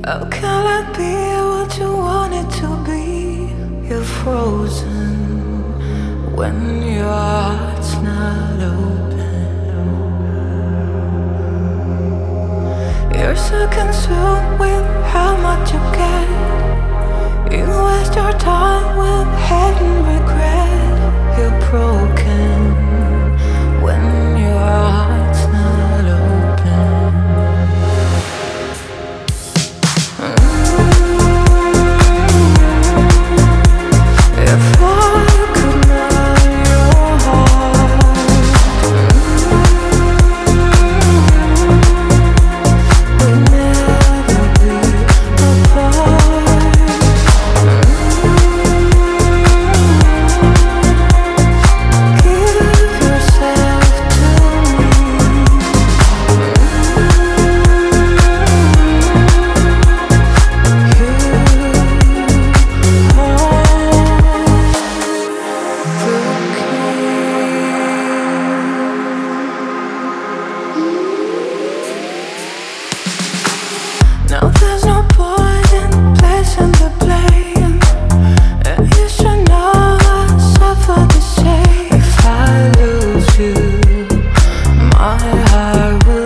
How can I be what you wanted to be? You're frozen when your heart's not open. You're so consumed with how much you get. You waste your time with hidden regret. You're broken when your heart's not open. If I could melt your heart, we'd never be apart. Give yourself to now there's no point in placing the blame, and you should know I suffer the same. If I lose you, my heart will